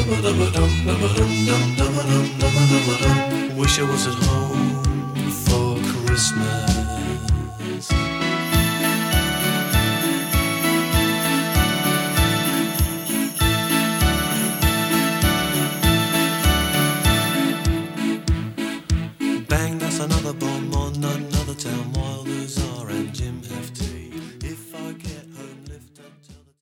Wish I was at home for Christmas. Bang, that's another bomb on the